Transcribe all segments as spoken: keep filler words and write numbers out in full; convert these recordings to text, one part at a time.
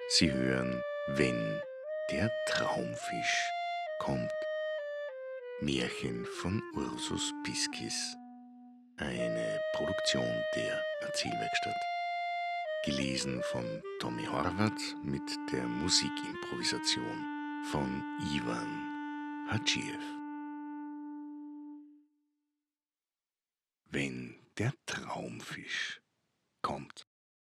Sie hören Wenn der Traumfisch kommt. Märchen von Ursus Piskis. Eine Produktion der Erzählwerkstatt. Gelesen von Tommy Horvath mit der Musikimprovisation von Ivan Hadschiev. Wenn der Traumfisch kommt.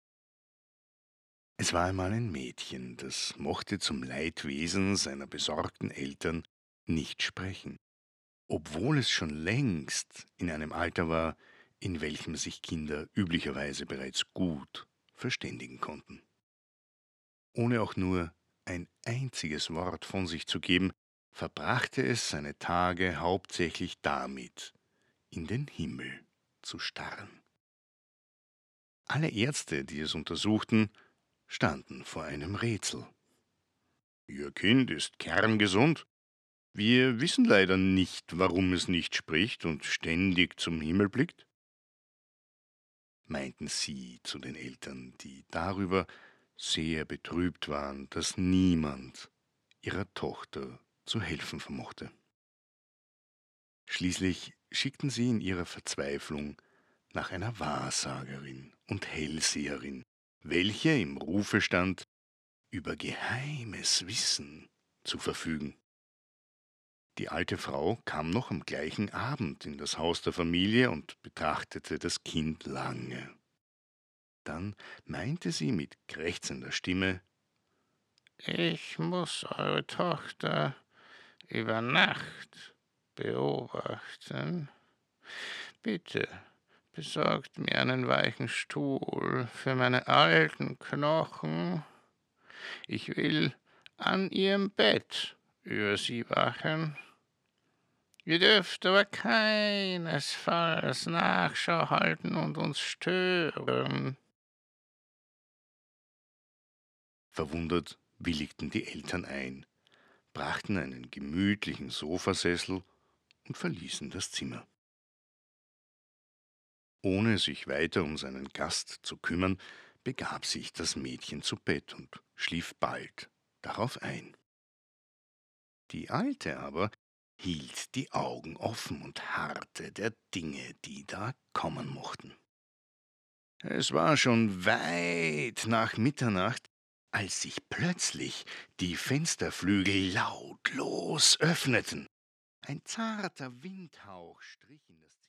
Es war einmal ein Mädchen, das mochte zum Leidwesen seiner besorgten Eltern nicht sprechen, obwohl es schon längst in einem Alter war, in welchem sich Kinder üblicherweise bereits gut verständigen konnten. Ohne auch nur ein einziges Wort von sich zu geben, verbrachte es seine Tage hauptsächlich damit, in den Himmel zu starren. Alle Ärzte, die es untersuchten, standen vor einem Rätsel. Ihr Kind ist kerngesund. Wir wissen leider nicht, warum es nicht spricht und ständig zum Himmel blickt, meinten sie zu den Eltern, die darüber sehr betrübt waren, dass niemand ihrer Tochter zu helfen vermochte. Schließlich schickten sie in ihrer Verzweiflung nach einer Wahrsagerin und Hellseherin, welche im Rufe stand, über geheimes Wissen zu verfügen. Die alte Frau kam noch am gleichen Abend in das Haus der Familie und betrachtete das Kind lange. Dann meinte sie mit krächzender Stimme: Ich muss eure Tochter über Nacht beobachten. Bitte besorgt mir einen weichen Stuhl für meine alten Knochen. Ich will an ihrem Bett über sie wachen. Ihr dürft aber keinesfalls Nachschau halten und uns stören. Verwundert willigten die Eltern ein, brachten einen gemütlichen Sofasessel und verließen das Zimmer. Ohne sich weiter um seinen Gast zu kümmern, begab sich das Mädchen zu Bett und schlief bald darauf ein. Die Alte aber hielt die Augen offen und harrte der Dinge, die da kommen mochten. Es war schon weit nach Mitternacht, als sich plötzlich die Fensterflügel lautlos öffneten. Ein zarter Windhauch strich in das